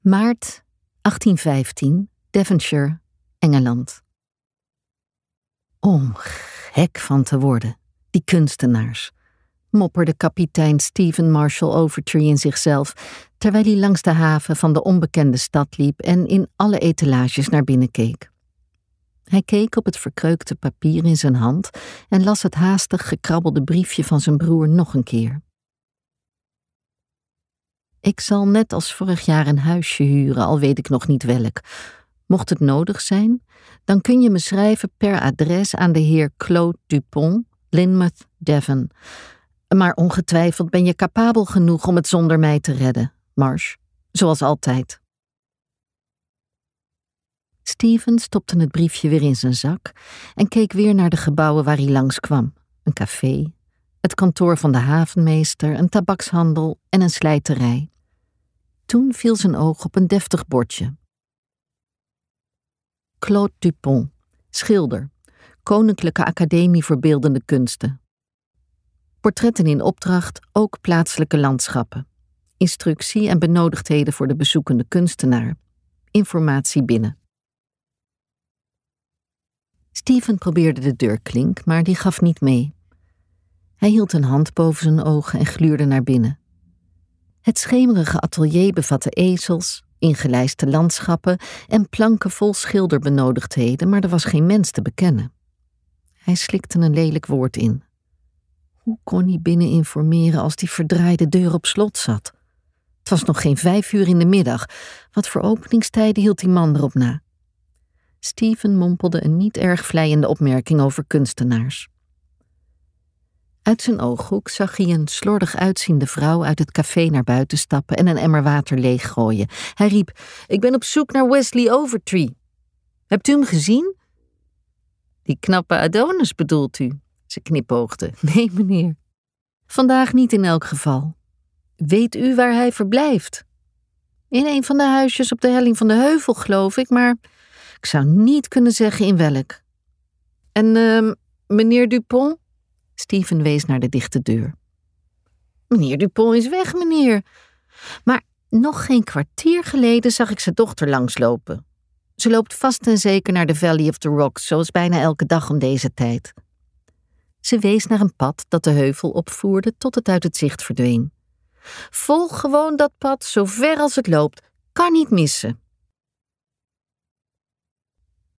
Maart 1815, Devonshire, Engeland. Om gek van te worden, die kunstenaars, mopperde kapitein Stephen Marshall Overtree in zichzelf, terwijl hij langs de haven van de onbekende stad liep en in alle etalages naar binnen keek. Hij keek op het verkreukte papier in zijn hand en las het haastig gekrabbelde briefje van zijn broer nog een keer. Ik zal net als vorig jaar een huisje huren, al weet ik nog niet welk. Mocht het nodig zijn, dan kun je me schrijven per adres aan de heer Claude Dupont, Lynmouth, Devon. Maar ongetwijfeld ben je capabel genoeg om het zonder mij te redden, Marsh, zoals altijd. Stephen stopte het briefje weer in zijn zak en keek weer naar de gebouwen waar hij langskwam. Een café, het kantoor van de havenmeester, een tabakshandel en een slijterij. Toen viel zijn oog op een deftig bordje. Claude Dupont, schilder, Koninklijke Academie voor Beeldende Kunsten. Portretten in opdracht, ook plaatselijke landschappen. Instructie en benodigdheden voor de bezoekende kunstenaar. Informatie binnen. Stephen probeerde de deurklink, maar die gaf niet mee. Hij hield een hand boven zijn ogen en gluurde naar binnen. Het schemerige atelier bevatte ezels, ingelijste landschappen en planken vol schilderbenodigdheden, maar er was geen mens te bekennen. Hij slikte een lelijk woord in. Hoe kon hij binnen informeren als die verdraaide deur op slot zat? Het was nog geen 5 uur in de middag. Wat voor openingstijden hield die man erop na? Stephen mompelde een niet erg vleiende opmerking over kunstenaars. Uit zijn ooghoek zag hij een slordig uitziende vrouw uit het café naar buiten stappen en een emmer water leeggooien. Hij riep, ik ben op zoek naar Wesley Overtree. Hebt u hem gezien? Die knappe Adonis bedoelt u? Ze knipoogde. Nee, meneer. Vandaag niet in elk geval. Weet u waar hij verblijft? In een van de huisjes op de helling van de heuvel, geloof ik, maar ik zou niet kunnen zeggen in welk. En meneer Dupont? Stephen wees naar de dichte deur. Meneer Dupont is weg, meneer. Maar nog geen kwartier geleden zag ik zijn dochter langslopen. Ze loopt vast en zeker naar de Valley of the Rocks, zoals bijna elke dag om deze tijd. Ze wees naar een pad dat de heuvel opvoerde tot het uit het zicht verdween. Volg gewoon dat pad zo ver als het loopt. Kan niet missen.